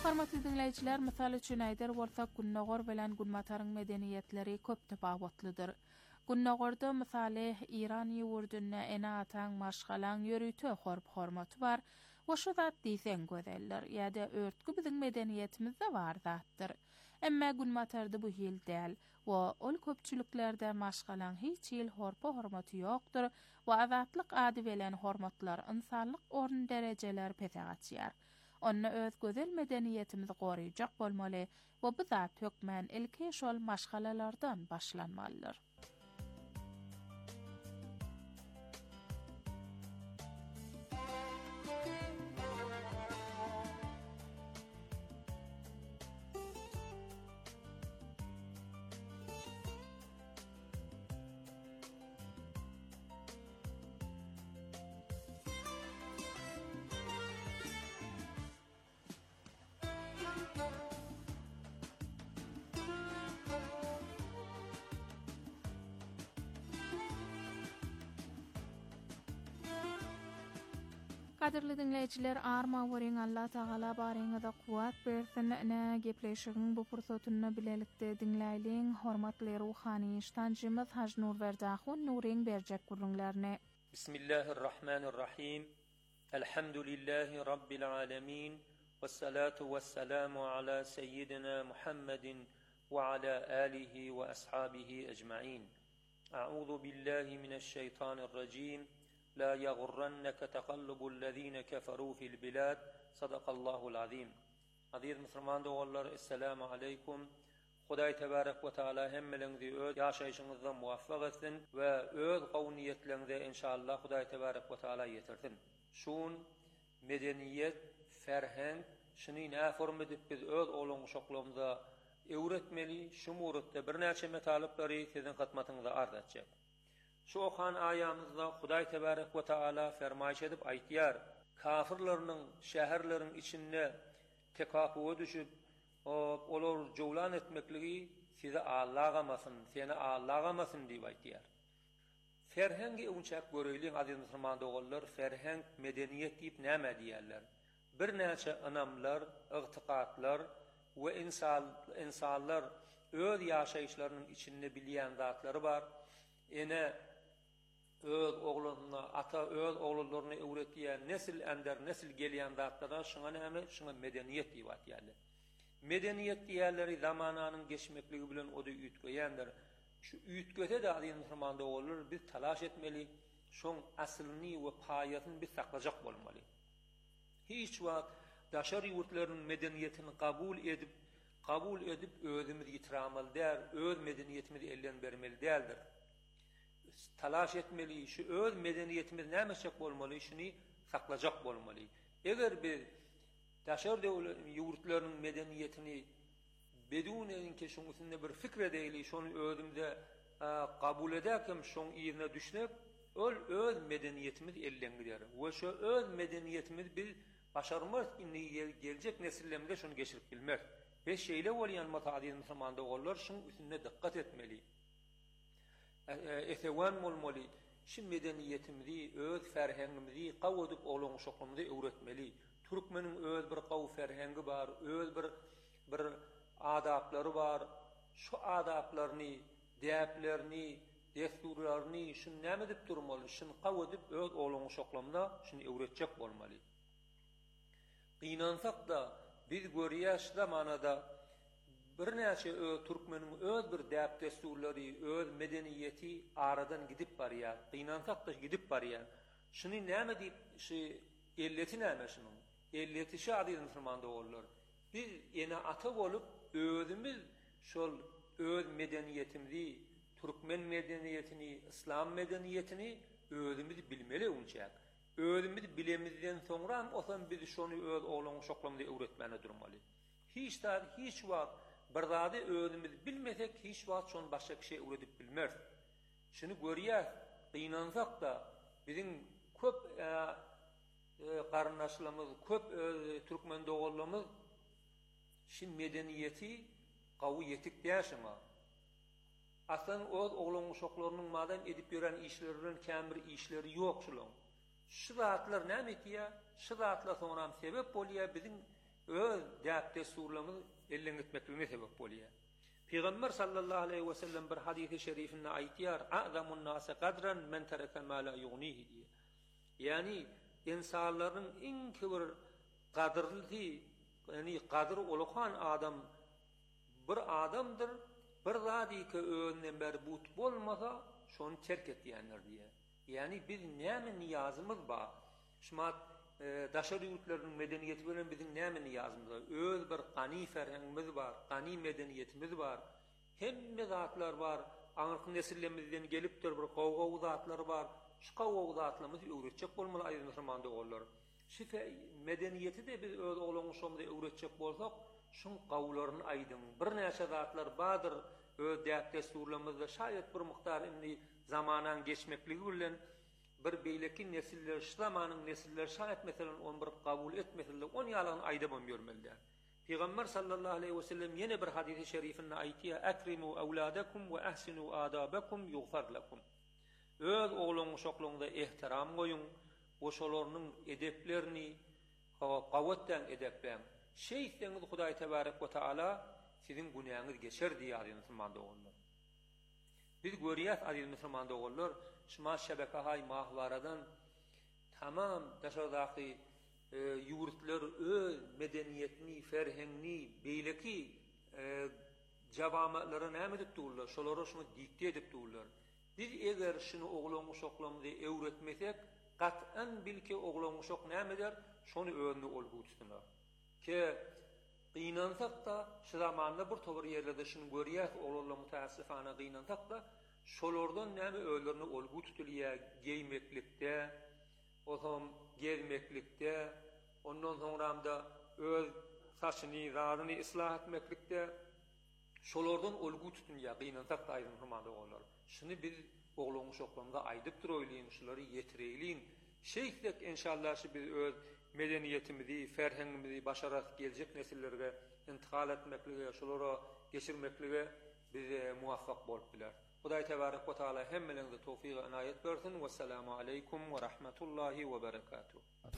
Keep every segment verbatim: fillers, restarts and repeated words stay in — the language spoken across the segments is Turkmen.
Hormatly dinleyijiler, mysal üçin aýdar bolsak, Günnogor bilen Günmataryň medeniýetleri köp tapawatlydyr. Günnogorda mysaly İran ýurduna ene ataň maşgalaň ýörüýte horp hormaty bar. Oşu zat diýsen gözeldir. Ýa-da örtgü biziň medeniýetimizde bar zatdyr. Emma Günmatarda bu hil däl. Wa ol köpçüliklerde maşgalaň hiç ýyl horpa hormaty ýokdur. Wa azatlyk ady bilen hormatlar insanlyk orun derejeler petägatýar. Onna öz gözel medeniýetimizi goraýjak bolmaly we bu zat hökmen ilki şol maşgalalardan başlanmalydyr. Kadirli dinleyijiler, arma weriň Allah Taala baryňyza kuwat bersin. Ne gepleşigiň bu fursatyny bilelikde dinläýliň. Hormatly ruhany iştancymyz Haj Nurberdaxun Nuriň berjek gurulňlaryny. Bismillahirrahmanirrahim. Elhamdülillahi rabbil alamin. Vessalatu vesselamu ala seyyidina Muhammedin ve ala alihi ve ashabihi ecmaîn. A'udhu billahi mineşşeytanirracim. La yaghurrannaka taqallubul lezina kafaru fil bilad. Sadaqallahul azim. Aziz Müslüman dogallar, assalamu aleykum. Hudaý tebarek ve taala hemmeleňizi öz ýaşaýyşyňyzda muwaffaq etsin we öz gowniýetleňize inşallah Hudaý tebarek ve taala ýetirsin. Şun medeniýet, ferheng, şuny näform edip biz öz olanşoklygymyza öwretmeli, şu muratda bir näçe metalyplary sizin hatmatyňyza arz etjek. Şu okan ayamızda Hudaý tebarek ve taala fermaýş edip aýtýar: kafirleriň şäherleriň içinde tekapuwa düşüp olar jowlan etmekligi size ağlagamasın, seni ağlagamasın diýip aýtýar. Ferhengi unçak göreýli aziz musulman dogallar, ferheng medeniýet diýip näme diýerler? Bir näçe anamlar, ygtykatlar we insan insanlar öz ýaşaýyşlarynyň içinde bilýän zatlary bar. Ene öz oglunyna, ata öz oglullaryna öwretýän nesil ender nesil gelýän zatlara şuňa näme? Şuňa medeniýet diýip aýtýarlar. Medeniýet diýerleri zamananyň geçmekligi bilen ody üýtgeýändir. Şu üýtgede de aziz musulman dogallar biz talaş etmeli, şoň asylyny we paýatyny biz saklajak bolmaly. Hiç wagt daşary ýurtlarynyň medeniýetini kabul edip, kabul edip özümizi ýitiramaly däl, öz medeniýetimizi elden bermeli däldir. Talaş etmeli, şu öz medeniýetimiz nämeçek bolmaly, şuny saklajak bolmaly. Eger biz daşar ýurtlarynyň medeniýetini bedun enke şoň üstünde bir fikir edeli, şonu özümde kabul edekem, şoň ýerine düşnep, ol öz medeniýetimiz elden gider. We şu öz medeniýetimiz biz başarmaz inni geljek nesillerimize şonu geçirip bilmek. Beş şeýle bolýan mutaaddiz musulman dogallar şoň üstünde dikkat etmeli. Etewan bolmaly. Şu medeniýetimizi, öz ferhengimizi gawudyp olanşoklygymyzy öwretmeli. Türkmeniň öz bir gaw ferhengi bar, öz bir bir adaplary bar. Şu adaplaryny, däplerini, desturlaryny şu näme dip durmaly? Şunu gawudyp öz olanşoklygymyza şunu öwretjek bolmaly. Gynansak da biz görýäs zamanada bir näçe Türkmeniň öz bir däp desturlary, öz medeniýeti aradan gidip barýar. Gynansak da gidip barýar. Şunu näme diýip, şu elleti näme şunun? Elleti şu aziz musulman dogallar. Biz ene ata bolup özümiz şol öz medeniýetimizi, Türkmen medeniýetini, İslam medeniýetini özümiz bilmeli unçak. Özümiz bilemizden soňra osan biz şonu öz olanşoklygymyza öwretmeli durmaly. Hiç tar hiç wagt bir zady özümiz bilmesek hiç wagt şonu başga kişi öwredip bilmer. Şunu görýär, gynansak da biziň köp qarnaşlarymyz, köp Türkmen dogallarymyz şu medeniýeti gawy yetik diýärşima. Aslan öz oğlanşoklarynyň madem edip ýören işlerinden kämir işleri ýok şulaň. Şu zatlar näme etýär? Şu zatlar soňram sebep bolýar biziň öz däpde surlamy ellen gitmekligine sebep bolýar. Peygamber sallallahu aleyhi ve sellem bir hadisi şerifinde aýtýar: "A'zamun nasi qadran men taraka ma la yughnihi" diýe. Yani insanların en kibir qadrly, yani qadr olakan adam bir adamdır. Bir zady ki öňünden berbut bolmasa şonu terk etýänler diýe. Yani biz näme niyazymyz bar? Şumat e, daşary ýurtlarynyň medeniýeti bilen biziň näme niyazymyz bar? Öz bir gany ferhengimiz bar, gany medeniýetimiz bar. Hemme zatlar bar. Aňyrky nesillemizden gelipdir bir gowgaw zatlar bar. Şu gowgaw zatlarymyz öwretjek bolmaly aýyr musulmanda bollar. Şu medeniýeti de biz öz oglanşymyzda öwretjek bolsak, şun gowlaryny aýdym. Bir näçe zatlar bardyr. Öz däpde surlamyzda şaýat bir mukdar indi zamanan geçmekligi bilen bir beýleki nesiller, şu zamanyň nesiller şaýat meselen onu bir kabul etmeseler, onu ýalan aýdamam görmeliler. Peygamber sallallahu aleyhi ve sellem yine bir hadisi şerifinde aýtýar: "Akrimu awladakum we ahsinu adabakum yughfar lakum." Öz oğluňyz şoklaryňda ihtiram goýun, oşolarynyň edeplerini gawatdan edeplen. Şeyhden Hudaý tebarek we taala sizin günäňiz geçer diýýär musulmanda oğullar. Biz görýäs aziz musulmanda oğullar, şuma şebeke-hay mahwaradan tamam daşardaky e, ýurtlar öz medeniýetini, ferhengini, beýleki e, jawamatlary näme edip durlar, şolary şunu dikte edip durlar. Biz eger şunu oğlan uşaklarymyza öwretmesek, gat'an bilki oğlan uşak näme eder? Şonu öňüne olgu tutmalar. Ki gynansak da şu zamanda bir togry ýerlerde şunu görýäs, oğlanlar mutassifana gynansak da şolardan näme öýlerini olgu tutulýar, geýmeklikde, otam gezmeklikde, ondan soňra öz saçyny, zaryny islah etmeklikde şolardan olgu tutulýar, gynansak da aýdym hymanda bollar. Şunu biz oğlan uşaklarymyza aýdyp durýaryn, şolary ýetireýin. Şeýsek inşallah şu biz öz medeniýetimizi, ferhengimizi başarak geljek nesillerge intikal etmeklige, şolara geçirmeklige biz muwaffak bolup biler. Hudaý tebarek we taala hemmeleriňize tawfiq we inayet bersin. Wassalamu aleykum we rahmetullahi we berekatuh.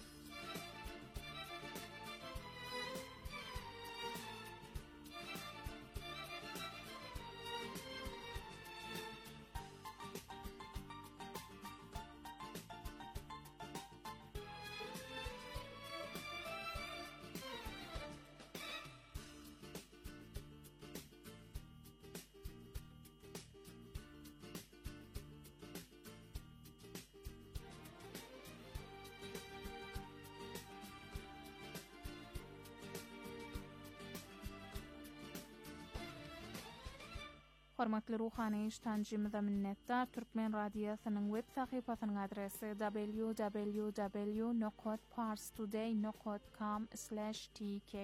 Hormatly ruhany iştancymyza minnetdar. Türkmen radiosynyň web sahypasynyň adresi w w w nokta parstoday nokta com slash t k.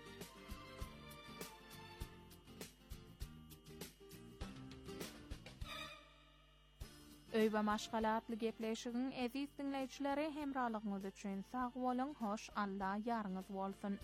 Öý we maşgalatly gepleşigiň eziz dinleýijileri hemralygyňyz üçin sag bolun, hoş, Allah ýaryňyz bolsun.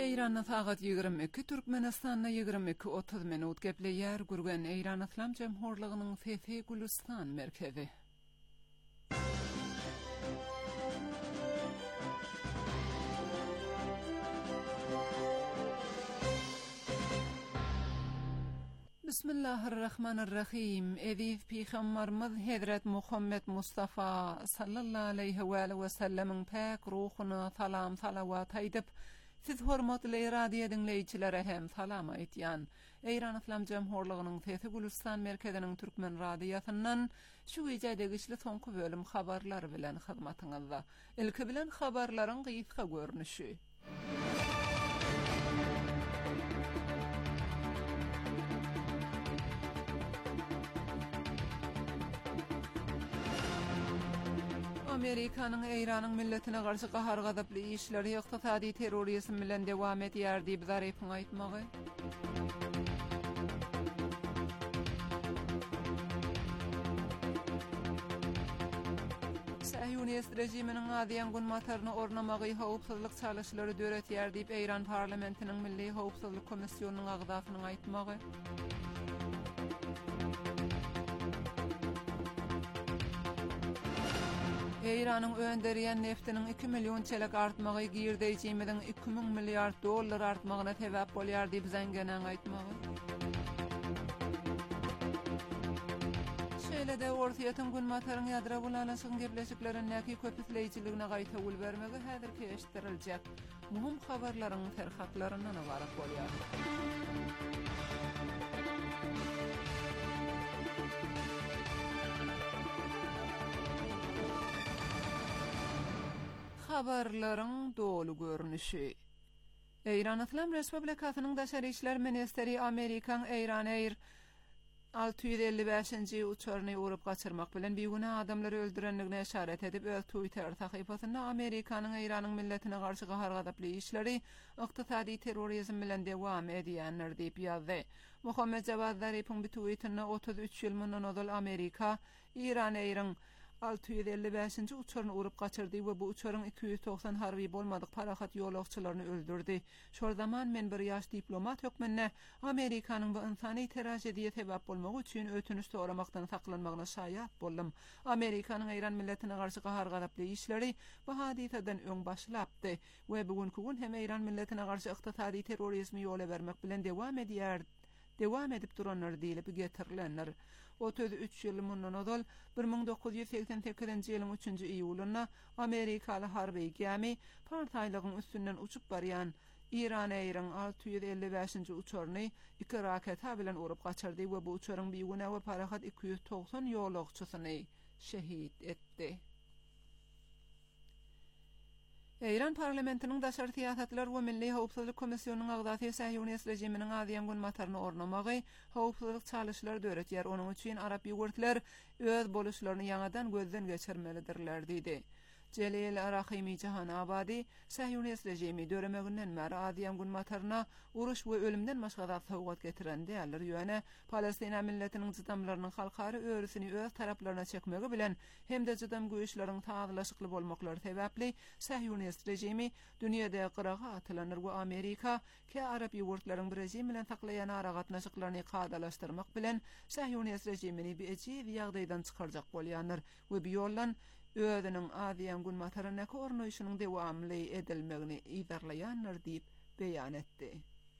Eýranda sagat ýygrimi iki, Türkmenistanda ýygrimi iki otuz minut gepleýär gürgen Eýran Islam Jemhurlygynyň Fefe Gülistan merkezi. Bismillahirrahmanirrahim. Edip Peygamberimiz Hazret Muhammed Mustafa sallallahu aleyhi ve sellem'in pek ruhuna salam salavat aýdyp, siz hormatly radio dinleýçilere hem salam aýtýan. Eýran Islam Jemhurlygynyň Fefe Gülistan merkeziniň türkmen radiosundan şu ýerde güçli soňky bölüm habarlar bilen hyzmatyňyzda. Ilki bilen habarlaryň gysga görnüşi. Amerikanyň Eýranyň milletine garşy gahar gadaply işleri ykdysady terrorizm bilen dewam edýär diýip zarypyň aýtmagy. Sahyonist rejiminiň adyan günmataryny ornamagy howpsuzlyk çalyşlary döretýär diýip Eýran parlamentiniň Milli Howpsuzlyk Komissionynyň agdasynyň aýtmagy. Eýranyň önderiýän neftiniň iki million çelek artmagy girdejimiň iki ming milliard dollar artmagyna sebäp bolýar diýip Zengeneň aýtmagy. Şeýle-de ortaýatyn günmataryň ýadra bulanyşyň gepleşiklerindäki köpüsleýçiligine gaýta ul bermegi häzirki eşitdirilýek. Muhim habarlaryň terhatlaryndan ibarat bolýar. Habarlaryň dolu görnüşi. Eýran Islam Respublikasynyň Daşary işler ministeri Amerikan Eýran Air altı yüz elli beşinji uçaryny urup gaçyrmak bilen bir güne adamlary öldürenligine işaret edip öz Twitter sahypasynda Amerikanyň Eýranyň milletine garşy gahar gadaply işleri ykdysady terrorizm bilen dewam edýänler diýip ýazdy. Muhammed Javad Zaripyň bir tweetinde otuz üç ýyl mundan ozal Amerika Eýran Air'ın altı yüz elli beşinji uçaryny urup gaçyrdy we bu uçaryň iki yüz doksan harby bolmadyk parahat ýolagçylaryny öldürdi. Şol zaman men bir ýaş diplomat hökmünde Amerikanyň bu insany trajediýe sebäp bolmagy üçin ötünüç soramakdan saklanmagyna şaýat boldum. Amerikanyň Eýran milletine garşy gahar gadaply işleri bu hadiseden öň başlapdy we bugünkü gün hem Eýran milletine garşy ykdysady terrorizmi ýola bermek bilen dewam edýär. Dewam edip duranlar diýilip getirilenler. otuz üç ýyl mundan ozal bir ming dokuz yüz seksen sekizinji ýylyň üçünji iýulunda Amerikaly harby gemi partaylygyň üstünden uçup barýan Eýran Air'ın altı yüz elli beşinji uçaryny iki raketa bilen urup gaçyrdy we bu uçaryň bir güne we parahat iki yüz doksan ýolagçysyny şehit etdi. Eýran parlamentiniň Daşary Siýasatlar we Milli Howpsuzlyk Komissionynyň agdasy Sahyonist rejiminiň adyan günmataryny ornamagy howpsuzlyk çalyşlary döretýär. Onuň üçin Arap ýurtlar öz boluşlaryny ýangadan gözden geçirmelidirler diýdi. Celil Rahimi Jahan Abadi Sahyonist rejimi döremeginden bäri adyan günmataryna uruş we ölümden başga da sowgat getiren diýerler. Ýöne Palestina milletiniň jydamlarynyň halkary öwrüsini öz taraplaryna çekmegi bilen hem de jydam güýçleriň taýdanlaşykly bolmaklary sebäpli Sahyonist rejimi dünýede gyraga atylanır we Amerika ke Arap ýurtlaryň bir rejim bilen saklayan aragatnaşyklaryny kadalaşdyrmak bilen Sahyonist rejimini bir ejid ýagdaýdan çykarjak bolýanlar we bu ýoldan ödünün adyan günmataryna kornoýşynyň dewamly edilmegini iýdarlaýanlar diýip beýan etdi.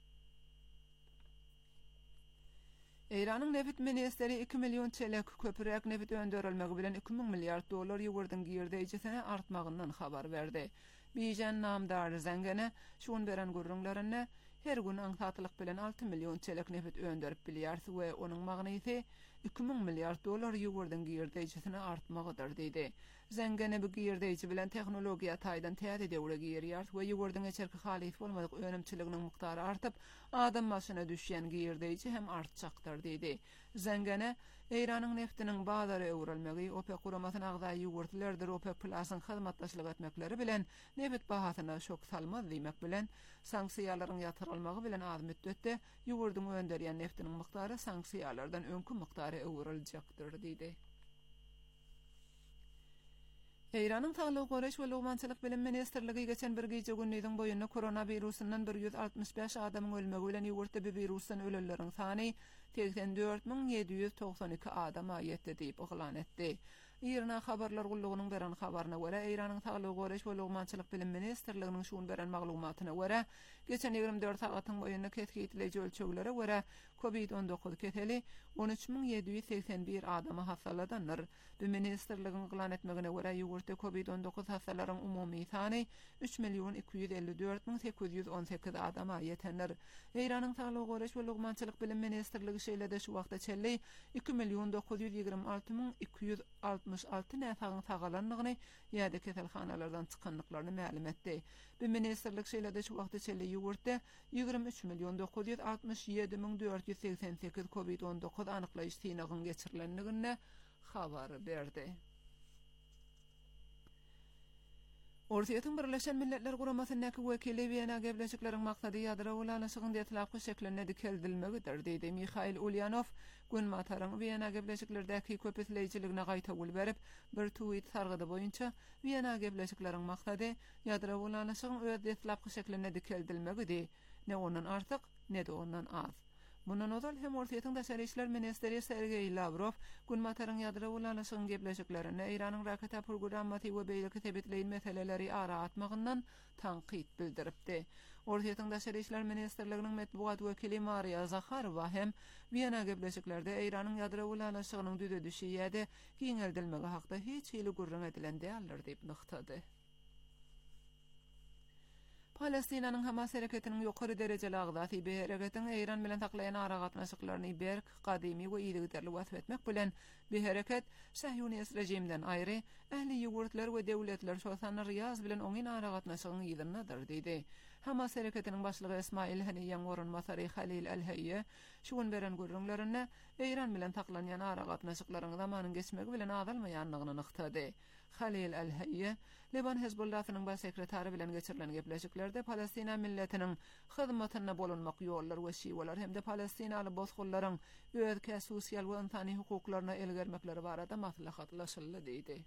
Eýranyň neft ministeri iki million çelek köpürek neft öndürilmegi bilen iki ming milliard dollar ýugurdyň girdejisine artmagyndan habar berdi. Bijan namdar Zengene şuň beren gurrunlaryna her gün aňsatlyk bilen altı million çelek neft öndürip bilýär we onuň magnaty iki ming milliard dollar ýugurdyň girdejisine artmagydyr diýdi. Zengene bu girdejisi bilen tehnologiýa taýdan täze döwre girýär we ýugurdyň içerki halyt bolmadyk önümçiliginiň miqdary artyp, adam maşyna düşýän girdejisi hem artjakdyr diýdi. Zengene Eýranyň neftiniň bazary öwrülmegi OPEC guramasyna agdaý ýugurtlardyr OPEC Plusyň hyzmatdaşlyk etmekleri bilen neft bahasyna şok salmaz diýmek bilen sanksiýalaryň ýatyrylmagy bilen az müddetde ýugurdyň önderýän neftiniň miqdary sanksiýalardan öňkü miqdary öwrüljekdir diýdi. Eýranyň Saglyk Goraş we Lugmançylyk bilim ministrligi geçen bir gece günniň boýundan koronawirusundan bir ýüz altymyş beş adamyň ölmegi bilen ýurtda bu wirusdan ölelleriň sany seksen dört min yedi ýüz toksan iki adama ýetdi diýip oglan etdi. Irna habarlar gullugynyň beren habaryna görä, Eýranyň Saglyk Goraş we Lugmançylyk bilim ministrliginiň şuň beren maglumatyna görä, geçen ýygrimi dört sagatyň boýundan ketgiýitlejik ölçeglere görä covid on dokuz keteli on üç min yedi ýüz seksen bir adama hasaladanlar. Bu ministrligiň glan etmegine görä ýurtda covid on dokuz hasalaryň umumy sany üç milyon iki ýüz elli dört min sekiz ýüz on sekiz adama ýetenler. Eýranyň Saglyk Goraş we Lugmançylyk bilim ministrligi şeýlede şu wagtda çelli iki milyon dokuz ýüz ýygrimi alty min iki ýüz altymyş alty näfagyň sagalanlygyny ýa-da keselhanalardan çykanlyklaryny ma'lum etdi. Bu ministrlik şeýlede şu wagtda çelli ýurtda ýygrimi üç milyon dokuz ýüz altymyş ýedi min dört ýüz seksen sekiz covid on dokuz anyklaýyş synagyny geçirilenligine habar berdi. Ortaýatyň Birleşen Milletler Guramasynyňky wekili Wiyana Gebleşikleriň maksady ýadra ulanyşygyň detlapky şekline dikildilmegidir, diýdi Mikhail Ulyanov. Gün mataryň Wiyana Gebleşiklerdäki köpüsleýijiligine gaýta gul berip, bir tweet sargydy boýunça Wiyana Gebleşikleriň maksady ýadra ulanyşygyň öz detlapky şekline dikildilmegidi. Ne onuň artyk, ne de ondan az. Bundan öňe hem Ortaýatyň daşary işler ministeri Sergey Lavrov gün mataryň ýadra ulanyşygyň gebleşiklerini Eýranyň raketa programmaty we beýleki tebitleýin meseleleri ara atmagyndan tanqid bildiripdi. Ortaýatyň daşary işler ministerliginiň medbuat wekili Maria Zakharova hem Wiyana gebleşiklerde Eýranyň ýadra ulanyşygynyň düze düşi ýa-da giňeldilmegi hakda hiç hili gurrun edilen däldir diýip nyktady. Palestinanyň Hamas hereketiniň ýokary derejeli agdaty bir hereketiň Eýran bilen taklayan ara gatnaşyklaryny berk, gadymy we ýygyderli wasf etmek bilen bir hereket Sahyonist rejimden aýry ähli ýurtlar we döwletler şoňsany Riyaz bilen oňyn ara gatnaşygyny ýygynadyr diýdi. Hamas hereketiniň başlygy Ismail Haniýan orunmasary Halil el-Hayy şuň beren gurrunlaryna Eýran bilen taklanýan ara gatnaşyklaryň zamanyň geçmegi bilen azalmaýanlygyny nyktady. Halil el-Hayy Leban Hezbollahynyň baş sekretary bilen geçirilen gepleşiklerde Palestina milletiniň hyzmatyna bolunmak ýollar we şiweler hem de Palestinaly bozgullaryň öz sosial we insany hukuklaryna elgermekleri barada maslahatlaşyldy diýdi.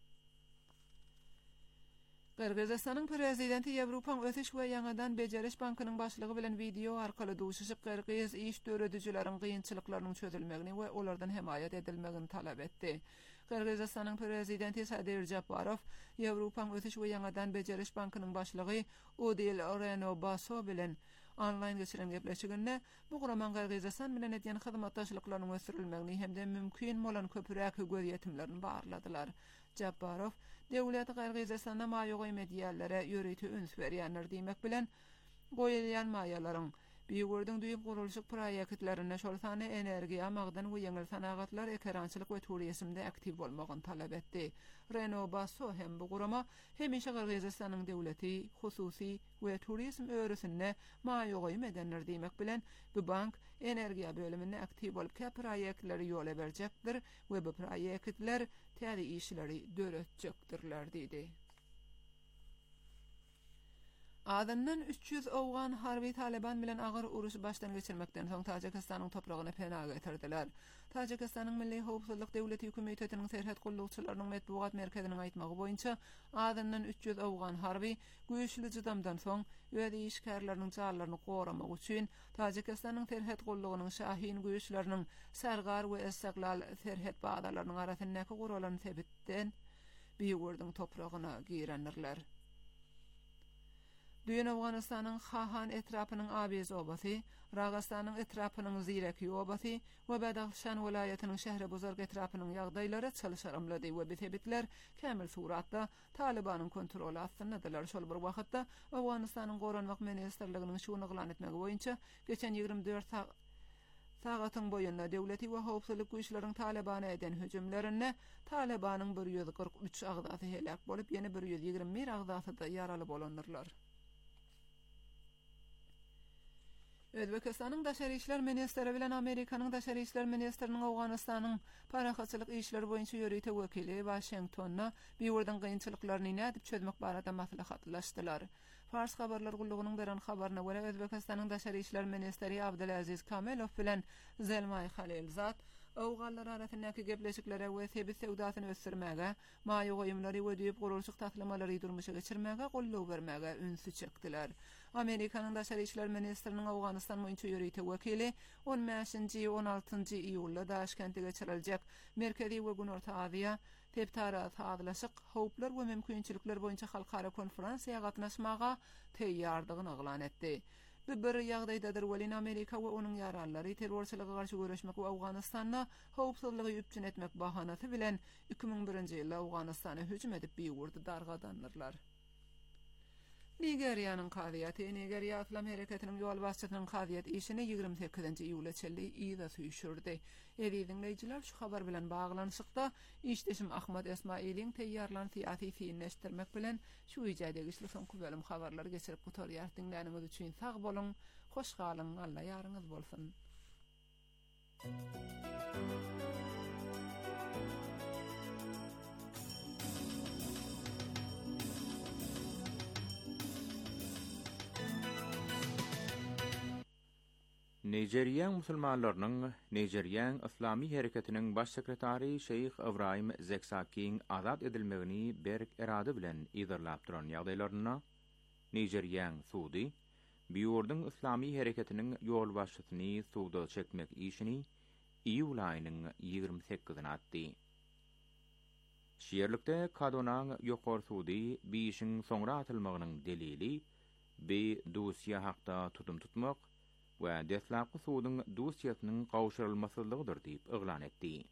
Kyrgyzstanyň prezidenti Ýewropaň ötüş we ýangadan bejeriş bankynyň başlygy bilen video arkaly duşuşyp Kyrgyz iş döredijileriň gynçylyklarynyň çözülmegini we olardan hemaýat edilmegini talap etdi. Kyrgyzstanyň prezidenti Sadir Japarov Ýewropaň ötüş we ýangadan bejeriş bankynyň başlygy Odil Renobaso bilen online geçiren gepleşiginde bu guraman Kyrgyzstan bilen edýän hyzmatdaşlyklarynyň ösürilmegini hem de mümkin bolan köpüräk göz ýetimlerini barladylar. Japarov döwleti Kyrgyzstanda maýogy mediýallara ýöreýti üns berýänler diýmek bilen goýulýan maýalaryň Biýgördiň düýüp gurulşyk proýektlerine şolsany energiýa, magdan we ýeňil sanagatlar, ekrançylyk we turizmde aktiv bolmagyny talap etdi. Renobaso hem bu gurama hemişe Kyrgyzstanyň döwleti hususy we turizm öwrüsine maýogy medenler diýmek bilen bu bank energiýa bölümine aktiv bolup proýektleri ýola berjekdir we bu proýektler täze işleri döretjekdirler diýdi. Adından üç yüz owgan harby Taliban bilen agyr uruş başdan geçirmekden soň Tajikistanyň topragyna penag getirdiler. Tajikistanyň Milli Howpsuzlyk Döwleti Hökümetining serhat gullukçylarynyň medbuat merkeziniň aýtmagy boýunça adından üç yüz owgan harby güýçli jydamdan soň öz işgärlerini jarlaryny goramak üçin Tajikistanyň serhat gullugynyň şahin güýçleriniň Sargar we Istiqlal serhat bagdalarynyň arasyndaky guralan sebitden Biýgördiň topragyna girenlerler. Düýün Awganystanyň Hahan etrapynyň Abiz obasy, Ragastanyň etrapynyň Zireki obasy we Badakhşan welaýatynyň Şähribuzarg etrapynyň ýagdaýlary çalyşaramlady we betebitler kämil suratda Talibanyň kontroly astyndadylar. Şol bir wagtda Awganystanyň goranmak ministrliginiň şuny glan etmegi boýunça geçen ýygrimi dört sagatyň boýunda döwleti we howpsuzlyk güýçleriň Talibana eden hüjümlerine Talibanyň bir ýüz kırk üç agdaty helak bolup ýene bir ýüz ýygrimi bir agdaty ýaraly bolanlar. Özbekistanyň daşary işler ministeri bilen Amerikanyň daşary işler ministeriniň Awganystanyň parahatçylyk işleri boýunça ýöreýte wekili Washingtonna biýurdan gynçylyklaryny nädip çözmek barada maslahatlaşdylar. Fars habarlar gullugynyň beren habaryna görä Özbekistanyň daşary işler ministeri Abdulaziz Kamilov bilen Zelmay Halilzat Awgallar arasındaki gepleşiklere we sebit sewdasyny ösürmäge, maýy goýumlary ödüýüp gurulşyk taklamalary durmuşa geçirmäge gollaw bermäge ünsü çekdiler. Amerikanyň daşary işler ministriniň Awganystan boýunça ýöreýte wekili on beşinji on altynji iýulda Daşkentde geçiriljek Merkezi we Günorta Aziýa teptara taýdanlaşyk howplar we mümkinçilikler boýunça halkara konferensiýa gatnaşmaga teýýardygyny aglan etdi. Bu bir ýagdaýdadyr welin Amerika we onuň ýararlary terrorçylyga garşy görüşmek we Awganystanda howpsuzlygy üpçün etmek bahanasy bilen iki ming birinji ýylda Awganystana hüjüm edip biýurdy dargadanyrlar. Nigeriýanyň kaziýaty Nigeriýa Islam hereketiniň ýol başçysynyň kaziýat işini ýygrimi sekizinji iýulda çelli ýyda süýşürdi. Eýdiňleýijiler şu habar bilen baglanyşykda işdeşim Ahmad Esmailiň teýýarlan syýasy fiilleşdirmek bilen şu ýaýda güçli soňky bölüm habarlary geçirip gutarýar dinläniňiz üçin sag bolun, hoş galyň, Allah ýaryňyz bolsun. Nigeriýa musulmanlarynyň Nigeriýa Islamy hereketiniň baş sekretary Şeyh Ibrahim Zeksakiň azat edilmegini berk erady bilen ýygyrlap duran ýagdaýlaryna Nigeriýa sudy biýurdyň Islamy hereketiniň ýol başçysyny suwda çekmek işini iýul aýynyň ýygrimi sekiziňe atdy. Şeýerlikde Kadonanyň ýokary sudy biýişiň soňra atylmagynyň delili be dosýa hakda tutum tutmak we deslapky suwdyň dosýasynyň gawşyrylmasylygydyr diýip eglan etdi.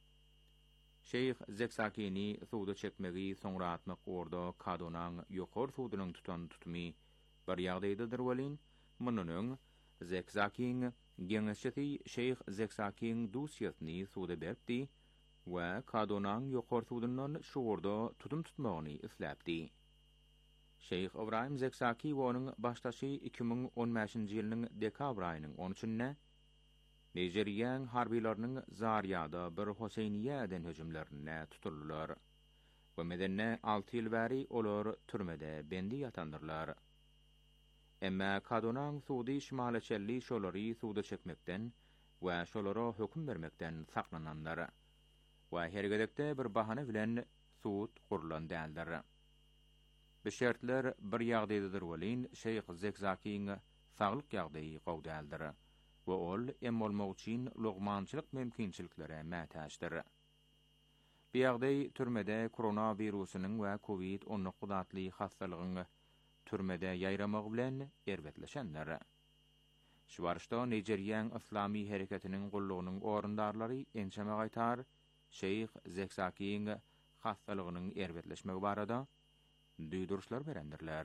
Şeyh Zeksakini suwda çekmegi soňra atmak orda Kadonanyň ýokary suwdynyň tutan tutumy bir ýagdaýdadyr welin, munun Zeksakiň geňeşçisi Şeyh Zeksakiň dosýasyny suwda berdi we Kadonanyň ýokary suwdyndan şu orda tutum tutmagyny isläpdi. Şeyh Ibrahim Zeksaki we onuň başdaşy iki ming on beşinji ýylyň dekabr aýynyň on üçinde Nigeriýa harbiýlarynyň Zaryada bir Hoseyniýa eden höjümlerine tutuldylar we medenne alty ýyl bäri olar türmede bendi ýatandyrlar. Emma Kadonanyň suwdy şymala çelli şolary suwda çekmekden we şolara höküm bermekden saklananlar we hergedekde bir bahane bilen suwd gurulan däldir. Bu şertler bir ýagdaýdadyr welin Şeyh Zeksakiň saglyk ýagdaýy gowdaldyr we ol em bolmak üçin lugmançylyk mümkinçiliklere mätäçdir. Bu ýagdaý türmede koronawirusynyň we covid on dokuz adly hastalygyň türmede ýaýramak bilen erbetleşenler. Şu barışda Nigeriýa Islamy hereketiniň gullugynyň orundarlary ençeme gaýtar Şeyh Zeksakiň hastalygynyň erbetleşmegi barada düýdürüşler berendirler.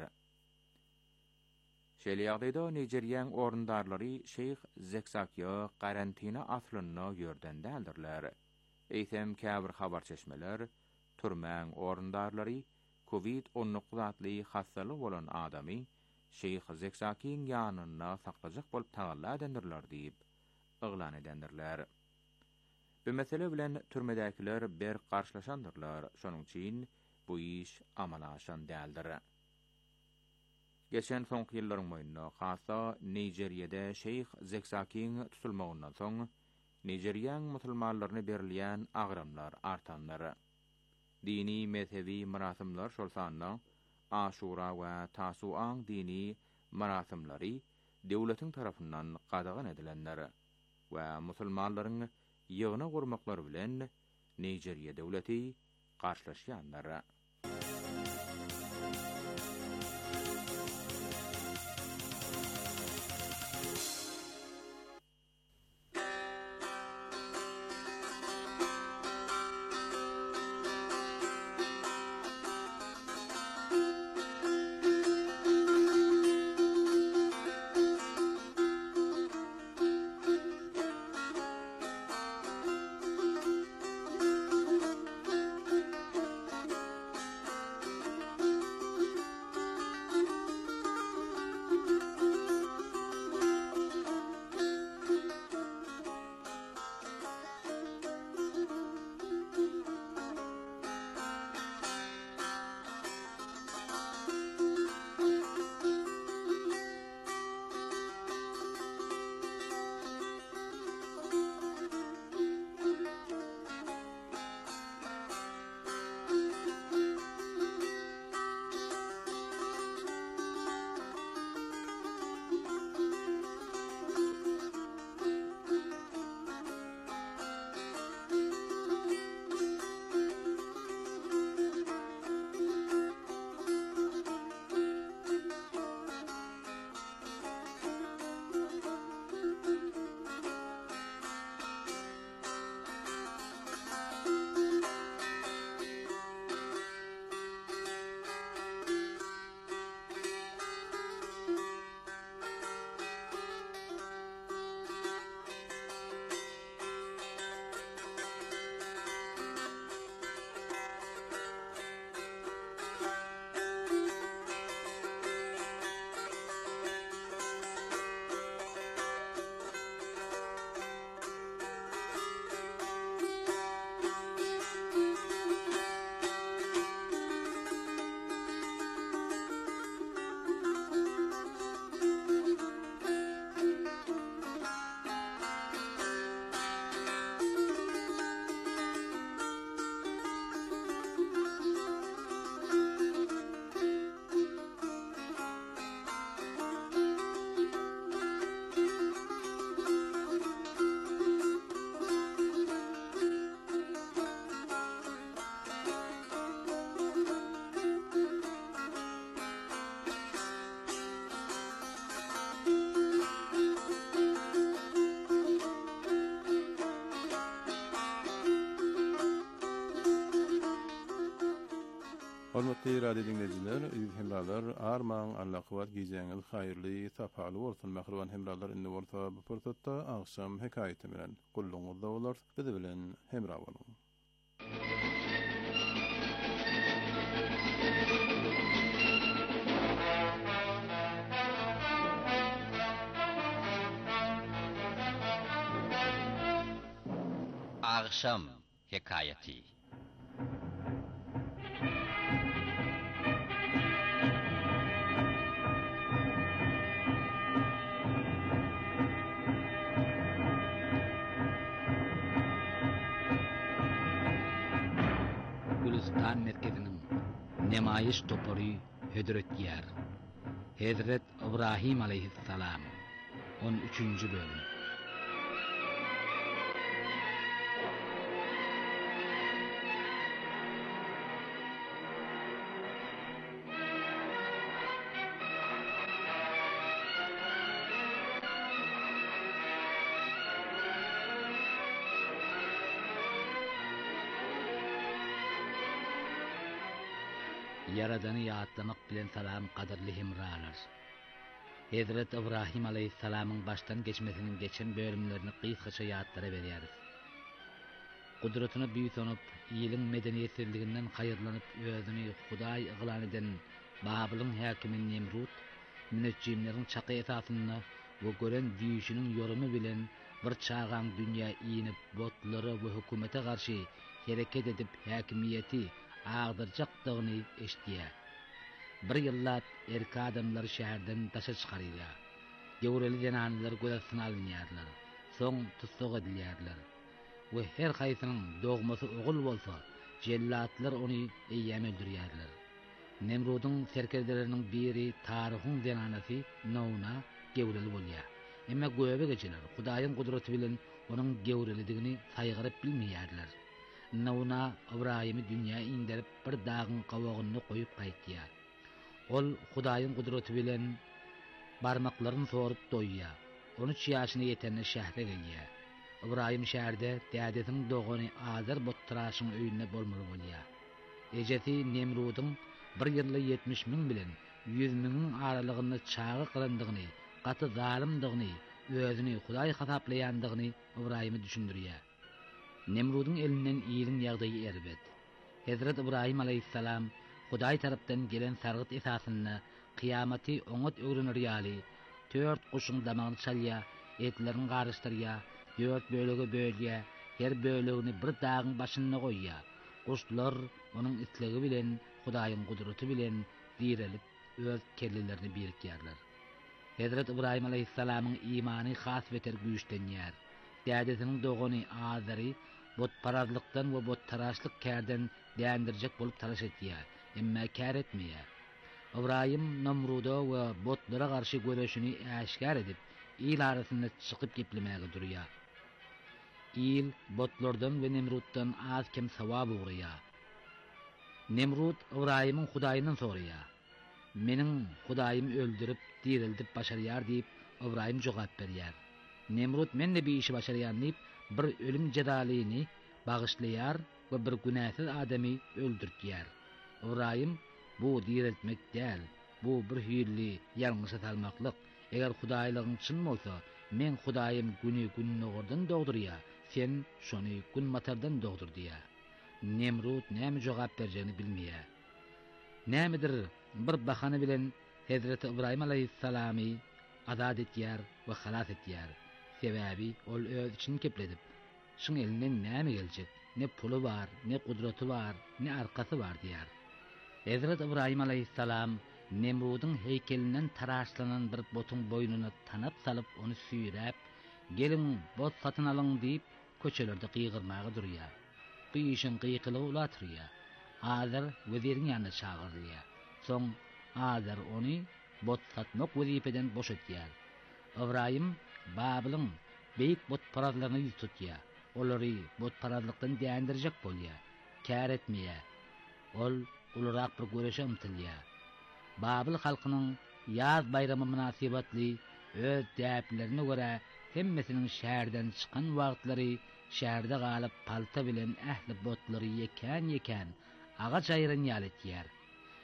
Şeýle ýagdaýda Nigeriýa orundarlary Şeyh Zeksakiýa karantina aslyna ýörden däldirler. Eýsem käbir habar çeşmeler türmäň orundarlary covid on dokuz adly hastalyk bolan adamy Şeyh Zeksakiň ýanyna saklajak bolup tagalla edendirler diýip eglan edendirler. Bu mesele bilen türmedäkiler ber garşylaşandyrlar. Şonuň üçin bu iş amala aşan däldir. Geçen soňky ýyllaryň boýunda hasa Nigeriýede Şeyh Zeksakiň tutulmagyndan soň Nigeriýa musulmanlaryna berilýän agramlar artanlar. Dini mezhebi merasimler şol sanna Aşura we Tasuan dini merasimleri döwletiň tarapyndan gadagan edilenler we musulmanlaryň ýygyna gurmaklary bilen Nigeriýa döwleti garşylaşýanlar. Hormatly radio dinleyijiler, hemralar, arman, allaqıvat giýjeňiz haýyrly, sapaly bolsun. Mähriban hemralar indi bolsa bu pursatda akşam hekaýeti bilen gulluňyzda bolar. Bizi bilen hemra boluň. Akşam hekaýeti. Gülistan merkezinin nemayiş toporu hödret yer. Hazret İbrahim aleyhisselam on üçüncü bölüm. Yaradanı yaatlamak bilen salam kadarlı hemralar. Hazret İbrahim aleyhisselamın baştan geçmesinin geçen bölümlerini kıyıkça yaatlara berýäris. Kudretini büýütünüp, ýylyň medeniýetsizliginden haýyrlanyp özüni Hudaý yglan eden Babylyň häkimi Nemrut, müneccimleriň çaky esasyna we gören diýişiniň ýorumy bilen bir çağan dünýä iýinip botlary we hökümete garşy hereket edip häkimiýeti ağdırjakdygyny eşdiýär. Bir ýyllap erki adamlar şäherden taşa çykarýar. Ýewreli jananylar gözetine alynýarlar. Soň tutsak edilýärler. We her haýsynyň dogmasy ogul bolsa, jellatlar ony eýýäm öldürýärler. Nemrudyň serkerdeleriniň biri taryhyň jananasy Nawna gewreli bolýar. Emma göbe geçiler Hudaýyň gudraty bilen onuň gewrelidigini saýgyryp bilmeýärler. Nawna Ibrahim'i dünya indirip bir dağın qavagyny goýup gaýtýar. Ol Hudaýyň gudraty bilen barmaklaryny sorup doýýar. on üç ýaşyna ýetende şähre gelýär. Ibrahim şäherde dädesiniň dogany Azar bottraşyň öýünde bolmaly bolýar. Ejeti Nemrudyň bir ýylda yetmiş min bilen yüz miniň aralygyny çağı kılandygyny, gaty zalimdygyny, özüni Hudaý hasaplaýandygyny Ibrahim'i düşündirýär. Nemrud'un elinden iyiliň ýagdaýy erbet. Hazret İbrahim aleyhisselam Hudaý tarapdan gelen sargyt esasyna kıyamati oňat öwrenir ýaly dört kuşun damagyny çalýa, etlerini garışdyrýa, dört bölege bölýä, her bölegini bir dağın başyna goýýa. Kuşlar onuň itligi bilen Hudaýyň gudraty bilen direlip öz kellilerini birikýärler. Hazret İbrahim aleyhisselamyň imany has beter güýçlenýär. Dädesiniň dogany Azary bot parazlykdan we bot taraşlyk kärden däňdirjek bolup talaş etýär, emma kär etmeýär. Ibrahim Namruda we botlara garşy göreşini äşkar edip, il arasynda çykyp geplemäge durýar. Il botlardan we Nemrutdan az kem sawab ugrýar. Nemrut Ibrahimyň Hudaýynyň soraýar. Meniň Hudaýym öldürip, dirilip başarýar diýip Ibrahim jogap berýär. Nemrut mende bir işi başarýan diýip bir ölüm cedalyny bagyşlaýar we bir günäsiz adamy öldürtýär. Ibrahim bu diriltmek däl, bu bir hýrli ýalňyşa salmaklyk. Eger Hudaýlygyň çyn bolsa, men Hudaýym güni günnogordan dogdurýar, sen şony gün matardan dogdur diýär. Nemrut näme jogap berjegini bilmeýär. Nämedir bir bahany bilen Hazret İbrahim aleyhisselamy azad etýär we halas etýär. Sebäbi ol öz için kepledip, şuň elinden näme geljek, ne pulu bar, ne gudraty bar, ne arkasy bar diýär. Hazret İbrahim aleyhisselam Nemrudyň heykelinden taraşlanan bir botun boynuna tanap salyp onu süýräp, gelin bot satyn alyň diýip köçelerde qyýgyrmagy durýar. Bu işin qyýkyly ulatyrýar. Azar weziriň ýanyna çagyrýar. Soň Azar ony bot satmak wezipeden boş etýär. Ibrahim Babylyň beýik bot parazlaryny ýüz tutýar. Olary bot parazlykdan däňdirjek bolýar, kär etmeýär. Ol ulurak bir göreşe umtylýar. Babyl halkynyň ýaz bayramy münasibatly öz däplerine görä hemmesiniň şäherden çykan wagtlary şäherde galyp palta bilen ähli botlary ýeken ýeken agaç aýran ýaletýär.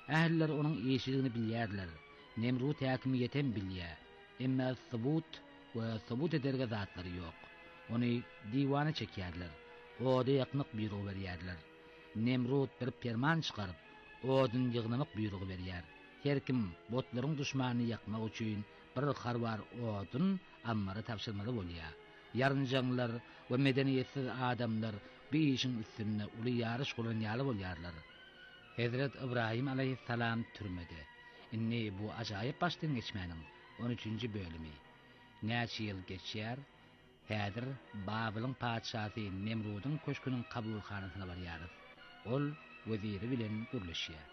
Ähliler onuň eşigini bilýärler. Nemrut häkimiyeten bilýär. Emma subut we subut ederge zatlary ýok. Ony diwana çekýärler. Oda ýaknyk buyrugy berýärler. Nemrut bir perman çykaryp, odun ýygnamak buyrugy berýär. Her kim botlaryň düşmanyny ýakmak üçin bir harbar odun ammary tapşyrmaly bolýar. Yarınjanglar we medeniýetsiz adamlar beýişiň üstünde uly ýarış gulanýaly bolýarlar. Hazrat İbrahim aleyhissalam türmede. Inni bu ajaýyp başdan geçmäniň on üçinji bölümi. Näçe ýyl geçýär? Häzir Babylyň paçasy Nemrudyň köşküniň kabulhanasyna barýar. Ol weziri bilen gürleşýär.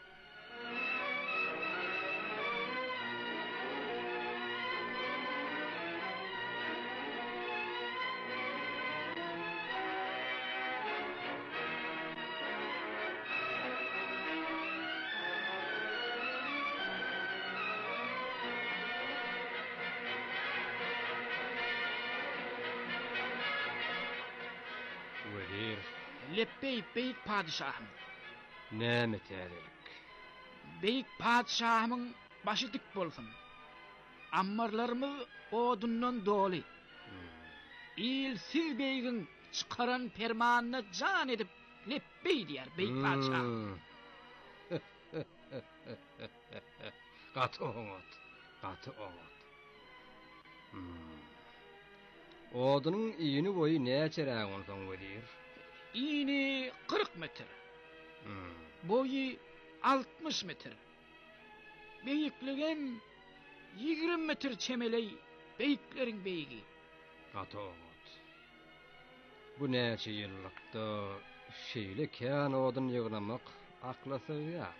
Wezir, Leppey beyik padişahım. näme täzelik? Beyik padişahımın başı dik bolsun. Ammarlarımız odundan doli. İl siz beygin çıkaran fermanına can edip leppey diyer beyik padişahım. Gaty oňat, gaty oňat. Hmm. Odunyň iýini boyu näçe raňyň soň wezir? İni kırk metre. Hmm. Boyu altmış metre. Beyikligin yigirmi metre çemeley beyiklerin beygi. Gaty oňat. Bu näçe ýyllykda şeýle kän odun ýygnamak akla sığýar.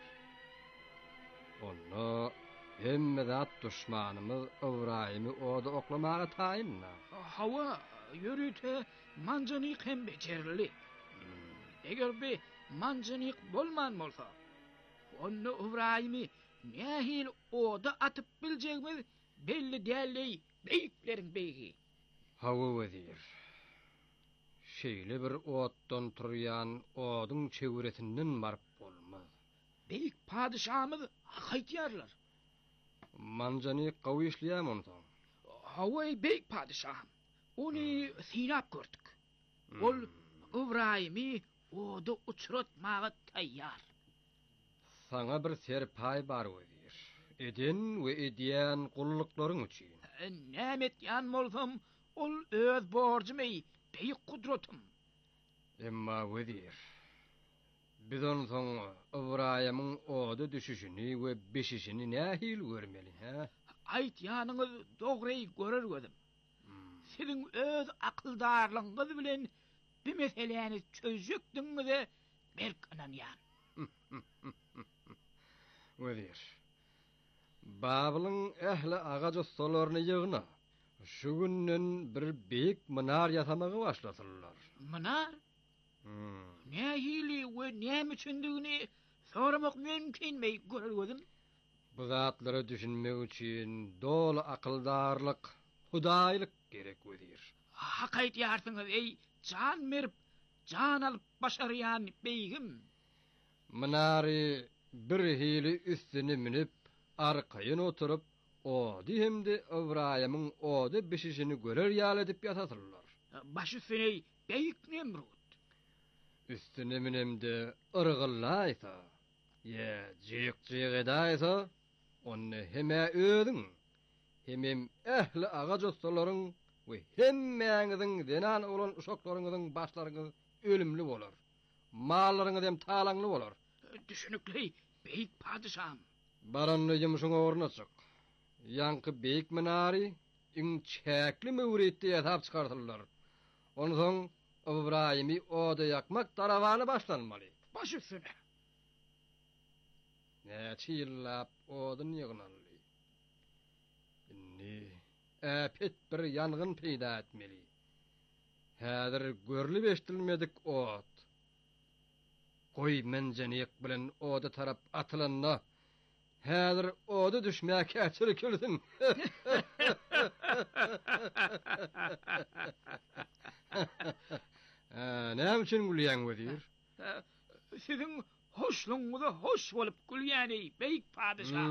Onu hemme zat düşmanymyz Ibrahimy oda oklamaga taýynlar. Hava yürüte mancanik hem becerli. Eger bir mancanik bolman bolsa, onu Ibrahim'i nähil oda atıp biljegmiz belli dälley beyiklerin beygi. Hawa wezir. Şeýle bir otdan turýan oduň çevresinden barıp bolmaz. Beyik padişahymyz haýtýarlar. Manjany gawy işleýär onsoň. Hava beyik padişahım. Onu sinap gördük. Ol Ibrahim'i oda uçuratmaga taýýar. Sana bir serpay bar wezir. Eden we edýän gulluklaryň üçin. Näme etýän bolsam, ol öz borjymy, beyik kudratym. Emma wezir, biz onsoň Ibrahimyň oda düşüşini we beşişini nähil görmeli, ha? Aýtýanyňyz dogry görer gözüm. Senin öz akıldarlygyňyz bilen bir meseleni çözjekdiňize berk inanýan. Wezir, Babylyň ähli agaç ustalaryny ýygyna şu günden bir beýik minar ýasamagy başladylar. Minar? Hmm. Nähili we näme üçindigini soramak mümkinmi görer gözüm? Bu zatlary düşünmek üçin dolu akyldarlyk, hudaýlyk gerek wezir. Hak aýtýarsyňyz ey can merip, can alyp başarýan beýgim. Minary bir hili üstüne minip arkaýyn oturup ody hemde Ibrahimyň ody bişişini görer ýaly edip ýatadylar. Baş üstüne beyik Nemrut. Üstüne minemde ırgıllaýsa, ýa jyk-jyk edaýsa, onu heme ödüň, hemem ähli agaç ustalaryň we hemmeňiziň denan olan uşaklaryňyzyň başlaryňyz ölümli bolar. Mallaryňyz hem talaňly bolar. Düşünükli beyik padişahım. Baranly ýumuşyň orna çyk. Ýanky beyik minary iň çäkli möwretde ýasap çykardylar. Onsoň Ibrahim'i oda yakmak taravany başlanmaly. Baş üstüne. Näçe ýyllap odun ýygnaly. Inni äpet bir ýangyn peýda etmeli. Häzir görlüp eşdilmedik ot. Goý menjenik bilen oda tarap atylanna. Häzir oda düşmäke äçilikilsin. Näme üçin gülýän wezir? Sizin hoşluğunuza hoş bolup gülýäni beýik padişah.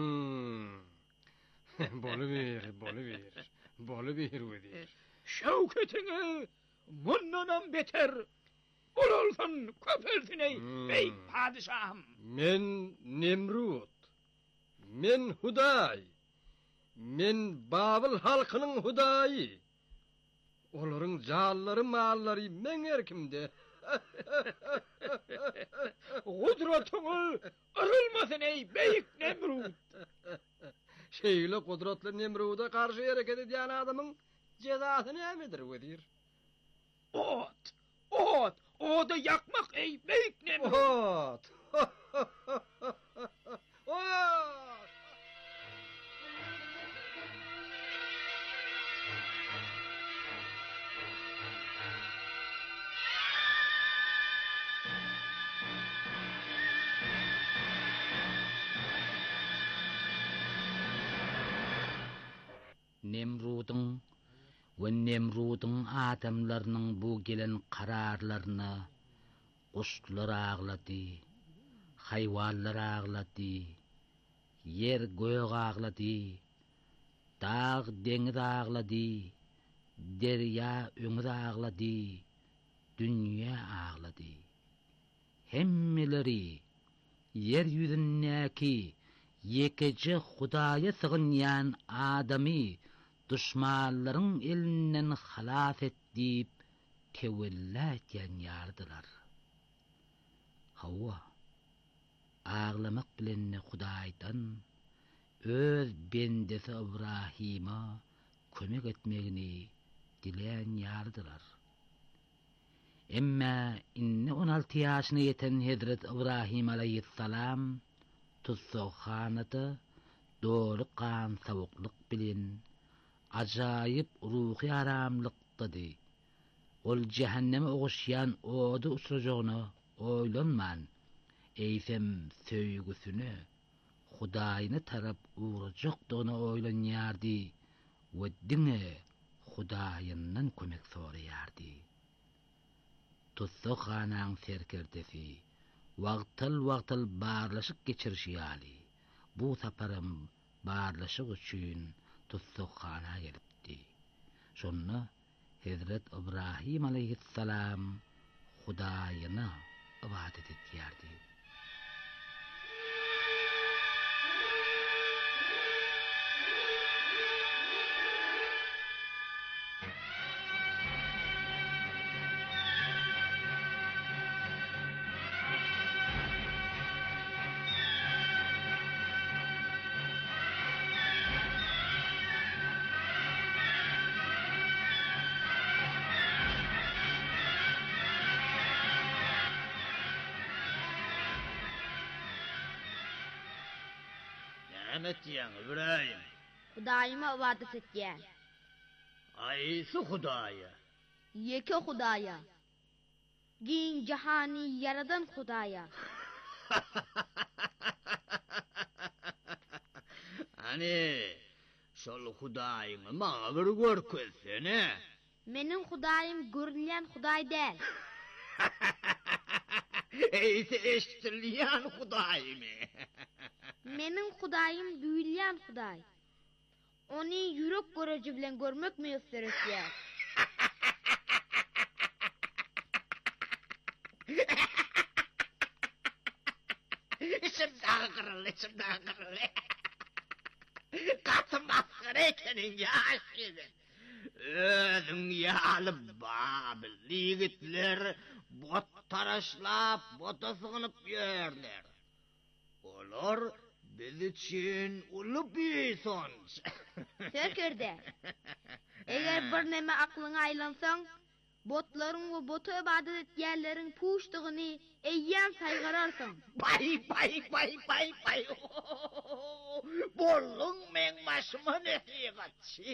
Boluver, boluver. Boluver wedir. Şöwketini mundan beter bololsan köpeltine beýik padişahım. Men Nemrut. Men Hudaý. Men Babil halkynyň Hudaýy. Olaryň jallary, mallary men erkimde. Gudratyňy arylmasyn ey beýik Nemrut. Şeýle gudratly Nemruda garşy hereket edýän adamyň jezasy nämedir wedir? Ot, ot, oda yakmak ey beýik Nemrut. Ot. Ot. Nemrud'un ve Nemrud'un adamlarının bu gelen kararlarına kuşlar ağladı, hayvanlar ağladı, yer gök ağladı, dağ deniz ağladı, derya ömür ağladı, dünya ağladı. Hemmeleri yeryüzündeki yekeci Hudaya sığınyan adamı düşmanların elinden halas et deyip tevella etyen yardılar. Havva ağlamak bilen Hudaydan öz bendesi İbrahim'a kömek etmegini dileyen yardılar. Emma inni on altı yaşına yeten Hazret İbrahim aleyhisselam tuzsoxhanada doğru kan savukluk bilin acayip ruhi aramlıktadı. Ol cehenneme oğuşyan odu usuracağını oylanman eysem söygüsünü Hudayını tarap uğracaktığını oylanyardı ve dine Hudayından kömek soruyardı. Tuzsoxhanan serkerdesi Wagtal wagtal barlaşık geçirişýäli. Bu saparym barlaşyk üçin tuzsoxhana gelipdi. Şonu Hazret İbrahim aleyhisselam Hudaýyna ibadet etýärdi. Ahmet diyen İbrahim. Hudayıma ibadet etyen. Aysi Hudaya. Yeke Hudaya. Gin cihani yaradan Hudaya. Hani şol Hudayını mağa bir görközsene. Menin Hudayım görünýän Huday değil. Eysi eştirliyen Hudayımı. Menin Hudayım büyülýän Huday. Onu yürek görücü bilen görmek müyesser etýär. İçimden kırıl, içimden kırıl. Katı maskara ekenin yaşıdın. Özün yağlı Babil yigitler bot taraşlap, bota sığınıp yerler. Olar biz için ulu bir sonuç. Sökürde. Eger bir neme aklyňa aylansaň, botlaryň we bota ibadet etýänleriň puşdygyny eýýän saýgararsyň. Bay bay bay bay bay. Bollun men başyma nesihatçi.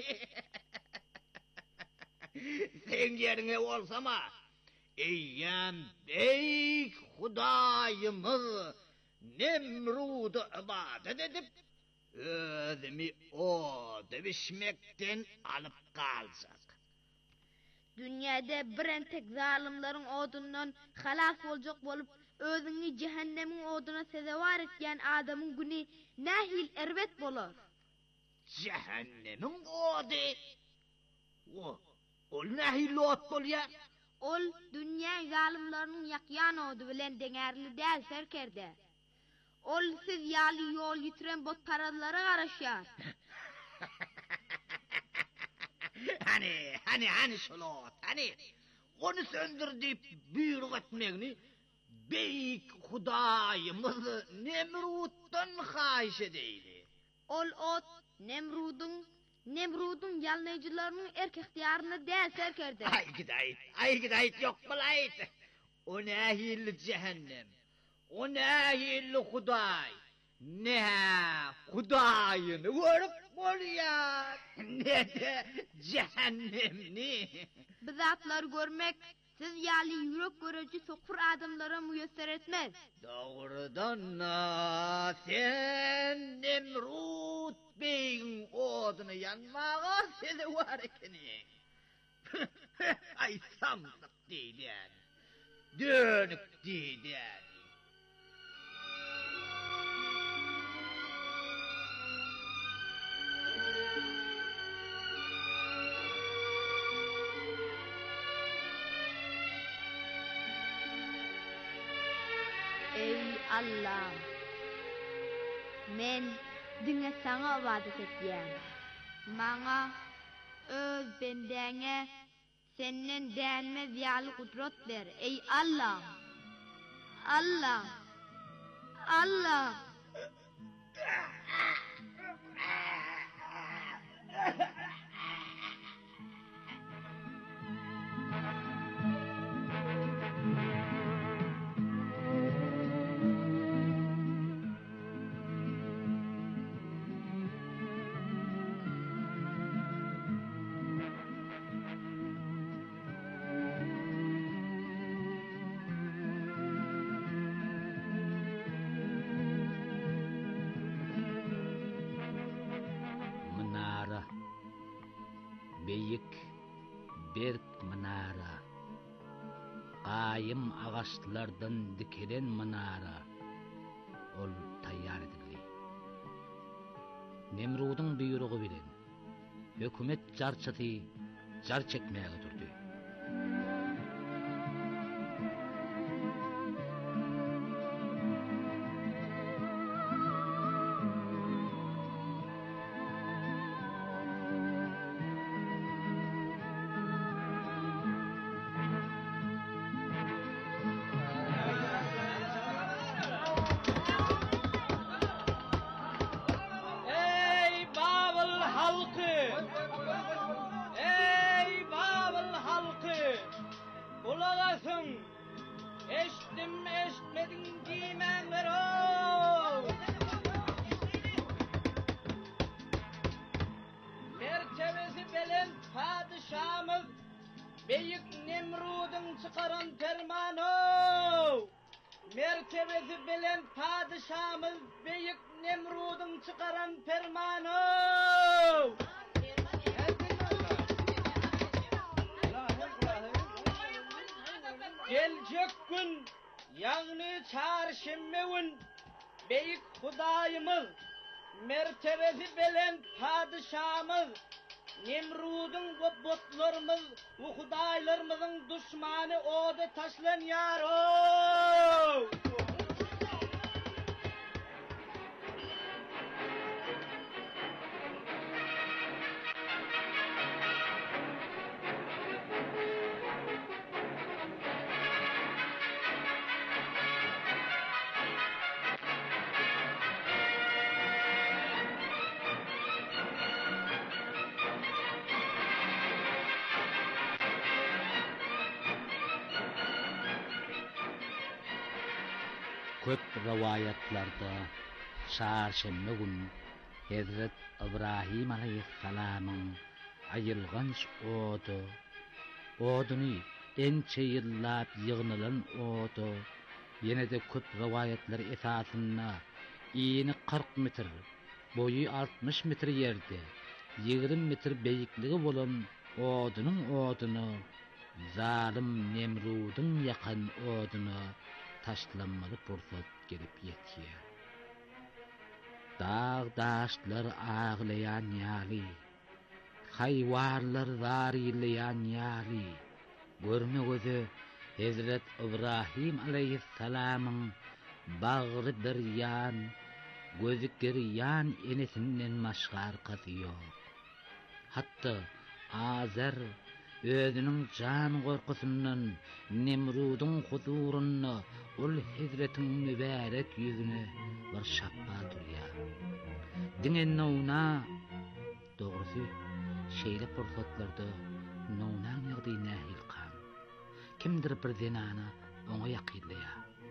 Sen yerine olsama, eýýän beýik Hudaýymyz Nemrud'u ibadet edip, özümi o dövüşmekten alıp kalacak. Dünyada biren tek zalimlerin odundan halas boljak bolup, özüni cehennemin oduna sezevar etken adamın günü nahil erbet bolar. Cehennemin odu. O, ol nahil ot bolýar. Ol dünya zalimlarının yakyan odu bilen deňärli däl serkerde. Ol siz ýaly ýol ýitiren bot paralara garaşýar. Hani, hani, hani şolot, hani. Onu söndürdüp büyürük etmegini beyik Hudaýymyz Nemrutdan haýyş edeyli. Ol ot Nemrudun Nemrudun ýalnyjylarynyň erkekdiýaryna däl serkerde. Ay gidayt, ay gidayt yok bulayt. O nahil cehennem. O nahil Hudaý. Ne Hudaýyny görüp bolýar. Ne de cehennemni. Bizatlar görmek siz ýaly ýürek göreji sokur adamlara müýesser etmez. Doğrudan sen Nemrut beyin oduny yanmağa seni var ekeni. Ay samsyk diýden. Dönük diýden. Ey Allah, men diňe saňa ibadet etýän. Maňa öz bendeňe senden dänmez ýaly gudrat ber. Ey Allah. Allah. Allah. Beyik berk menara, qaýym agaçlardan dikilen menara, ol taýýar edildi. Nemrudun buýrugy bilen hökümet jarçaty jar çekmäge durdy. Eşdim eştmedin diýmänler o. Mertebesi bilen padişahymyz Beyik Nemrudun çıkaran fermanı. Mertebesi bilen padişahymyz Beyik Nemrudun çıkaran fermanı. Gelecek gün, yani çarşembe gün, Beyik Hudaýymyz, mertebesi bilen padişahymyz, Nemrudun bu botlarımız, bu Hudaýlarymyzyň düşmany oda taşlanýar. Köp rivayetlarda çarşembe gün Hazret İbrahim aleyhissalamyň aýylgans odu, oduny ençe ýyllap ýygnylan odu, ýene-de köp rivayetler esasynda ýyny kırk metr, boyu altmış metr ýerde, ýigrim metr beýikligi bolan odunyň oduny zalim Nemrudun yakan oduny taşlanmalı pursat gelip yetiyor. Dağ daşlar ağlayan yali, hayvarlar zarilayan yali, görme gözü Hazret İbrahim aleyhisselamın bağrı bir yan, gözü giryan enesinden maşgar katı yok. Hatta Azer özünün can korkusundan Nemrud'un huzurunu ol Hazretin mübarek yüzünü bir şappa durya. Dinen nuna doğrusu şeyle pursatlarda nunan yağdı nahil kan. Kimdir bir zenana ona yakidliya.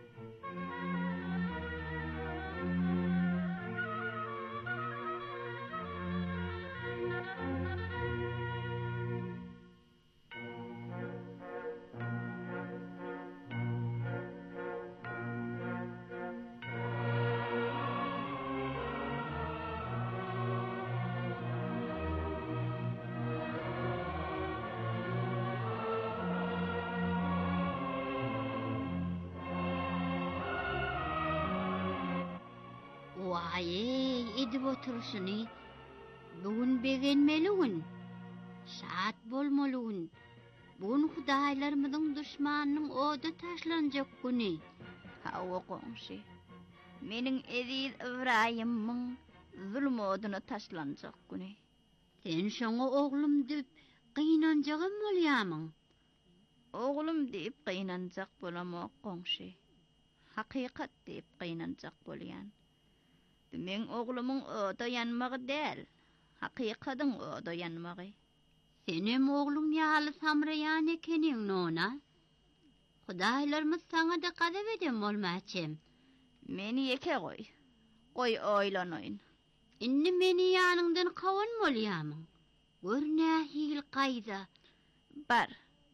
Vay, edip oturuşunu bugün beğenmeliğin, saat bolmalığın, bugün hudaylarımızın düşmanının oda taşlanacak günü. Hava komşu, menin Aziz İbrahim'in zulm oduna taşlanacak günü. Sen şoňa oğlum deyip kıynanjagym bolýamyň. Oğlum deyip kıynanjak bolamok komşu. Hakikat deyip kıynanjak bolýan. Men oğlumun oda yanmagy däl, hakikatyň oda yanmagy. Senem oğlum ýaly samraýan ekeniň nona. Hudaýlarymyz saňa da gadap edem bolmaçym. Meni eke goý. Goý oýlanoýyn. Indi meni ýanyňdan kawan bolýamyň. Görnä hil gaýda. Bar.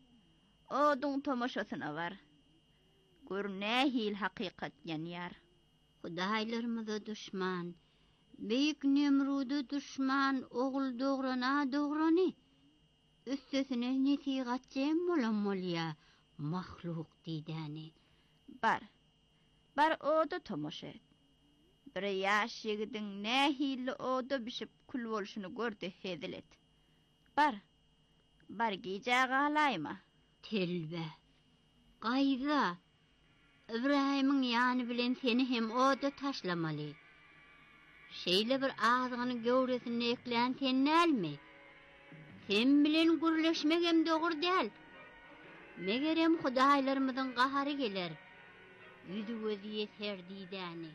Oduň tomoşasyna bar. Görnä hil hakikat ýanýar. Hudaýlarymyza düşman, Beýik Nemrudy düşman, ogul dograna dograny. Üstesine nesihatçem bolan bolýa, mahluk diýdäni. Bar, bar oda tomoşa et. Bir ýaş ýigidin nähili oda bişip kül bolşuny gördi hezilet. Bar, bar gijaga alayma. Telbe, gaýza. İbrahim'in ýany bilen seni hem oda taşlamaly. Şeýle bir ağzyny gövresine ekleýän sen näme? Sen bilen gürleşmek hem dogry däl. Megerem hudaýlarymyzyň gahary geler. Yüzü gözü ýeter diýdäni.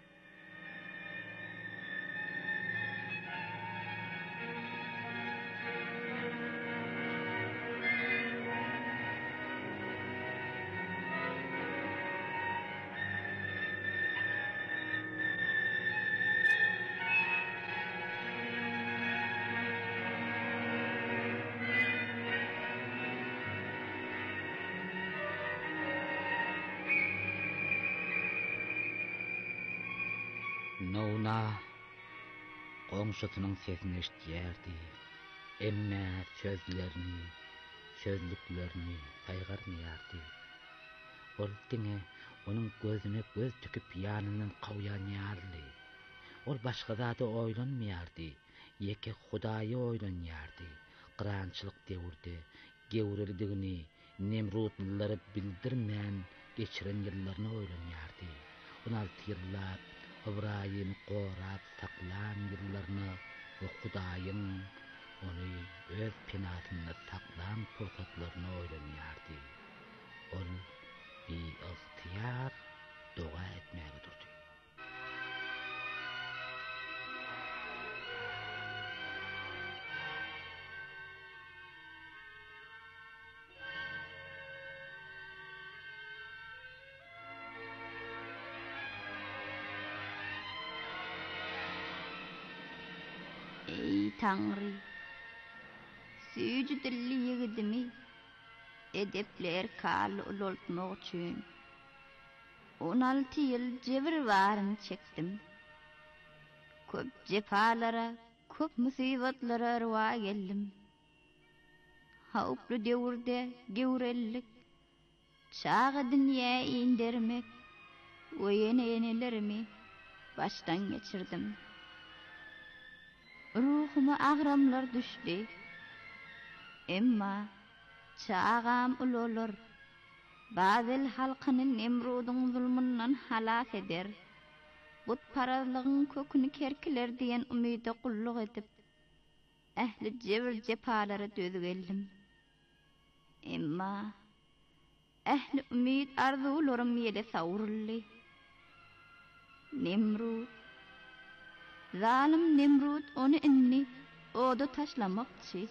Nona komşusynyň sesini eşitýärdi. Emme sözlerini, sözlüklerini saýgarmaýardy. Ol diňe onuň gözüne göz tüküp ýanynyň gawyanýardy. Ol başga zady oýlanmaýardy, ýeke Hudaýy oýlanýardy. Gırançylyk dewrde gewreldigini Nemrudlary bildirmän geçiren ýyllaryny oýlanýardy. on alty ýyllap İbrahim qorap saklan ýyllaryny we Hudaýyň onu öz penatyna saklan pursatlaryny oýlanýardy. Ol bir ihtiýar doga etmäge durdy. Ey Tanrı, süýjü dilli ýigidimi edepler kal ulultmak üçin on alty ýyl jebir baryn çekdim. Köp jepalara, köp musibatlara rwa geldim. Hawply dewrde gewrellik, çağa dünýä indermek, o yeni-yenilerimi baştan geçirdim. Ruhuma ağramlar düştü. Emma çağam ulolur. Bazıl halkını Nemrud'un zulmünden halak eder. Butparalığın kökünü kerkiler diyen umide kulluk edip ehli cevir cepalara dözgeldim. Emma ehli umid arzularım yele savrulli. Nemrud zalim Nemrud onu inni oda taşlamakçı.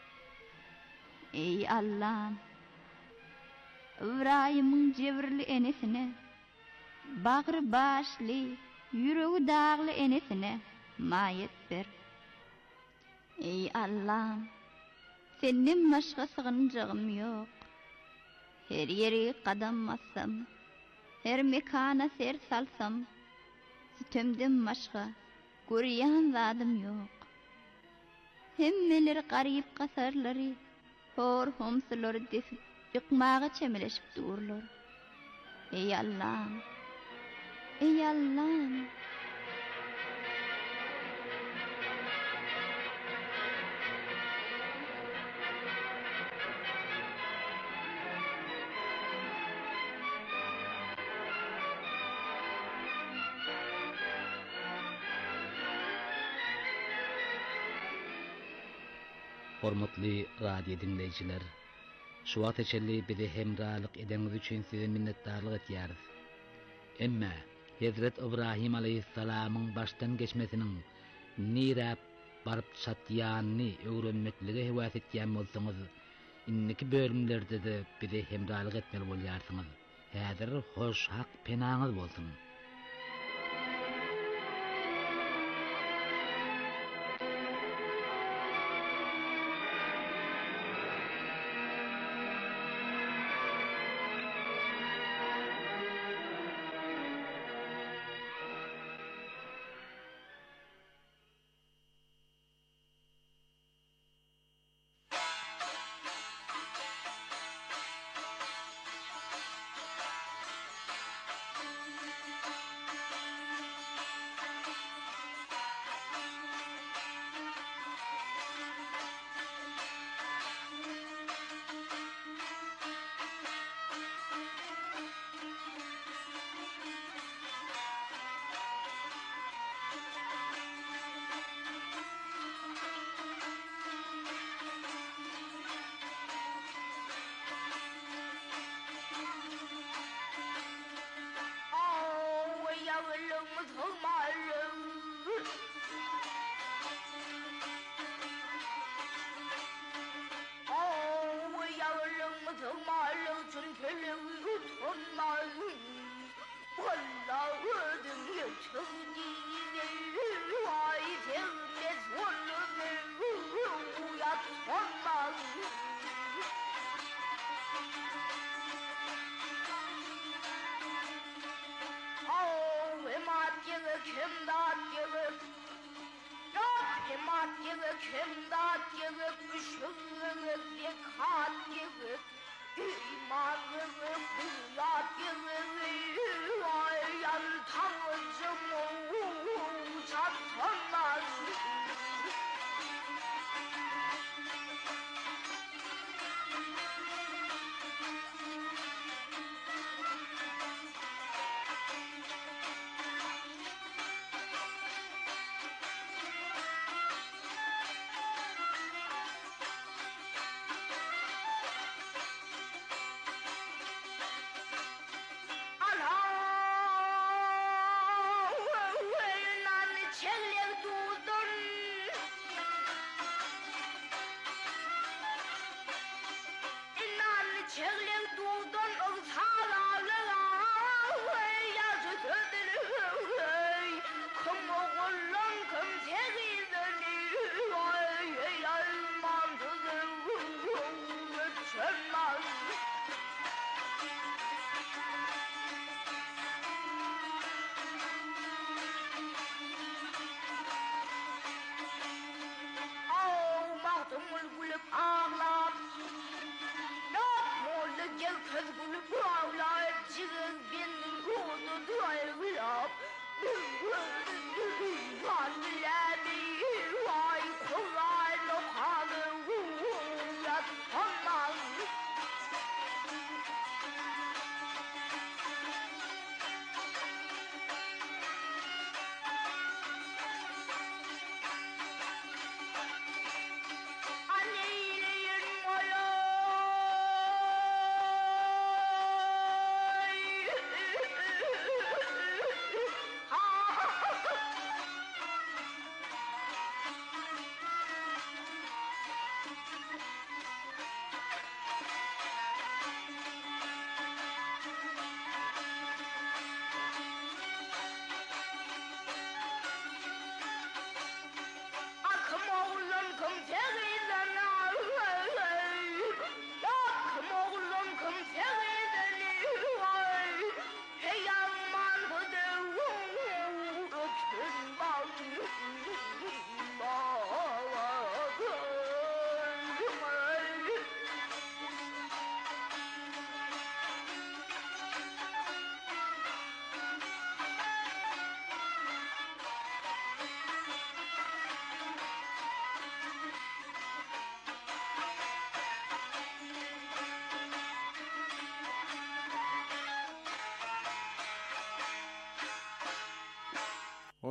Ey Allah'ım, İbrahim'in cevirli enesine, bağrı başlı, yüreği dağlı enesine mayet ver. Ey Allah'ım, senin başka sığınacağım yok. Her yere kadam bassam, her mekana ser salsam, sütümden başka görüyen zadım yok. Hemmeleri garip kasarları, hor homsuları defip, yıkmağa çemeleşip dururlar. Ey Allah'ım, ey Allah'ım. Hormatly radio dinleyijiler, şu wagt içinde bizi hemralyk edeniz üçin size minnetdarlyk etýäris. Emma Hazrat İbrahim aleyhissalamyň baştan geçmesiniň nirä barıp çatýanyny öwrenmekligi hewat etýän bolsaňyz, inniki bölümlerde de bizi hemralyk etmeli bolýarsyňyz. Häzir hoş hak penaňyz bolsun.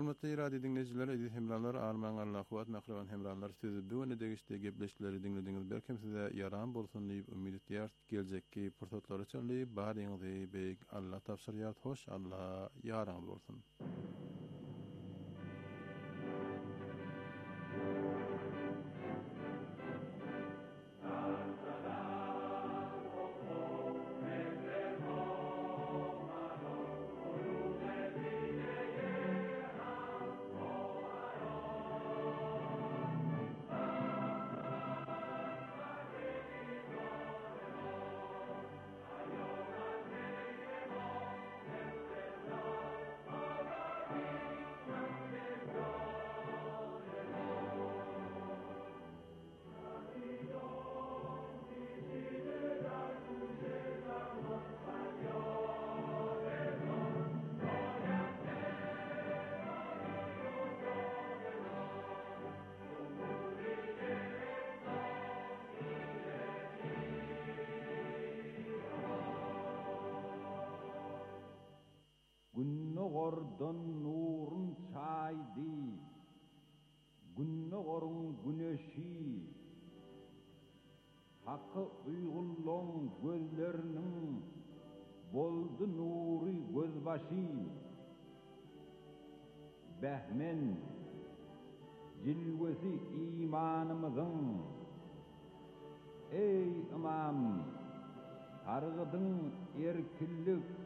Hormatly radio dinleyijiler, edil hemralar, arman Allah kuwat makruvan hemralar sizi bu öne degişde gepleşikleri dinlediğiniz berkem size yaran bolsun diýip ümid etýär. Geljekki pursatlary üçin baryňyzy beýik Allah tapşyrýar. Hoş Allah ýaraňyz bolsun. Günnogordan nurun çaydi, günnogorun güneşi, hakkı uygulluğun gözlerinin boldu nuri gözbaşı. Behmen, cilvesi imanımızın, ey imam, targıdın erkillik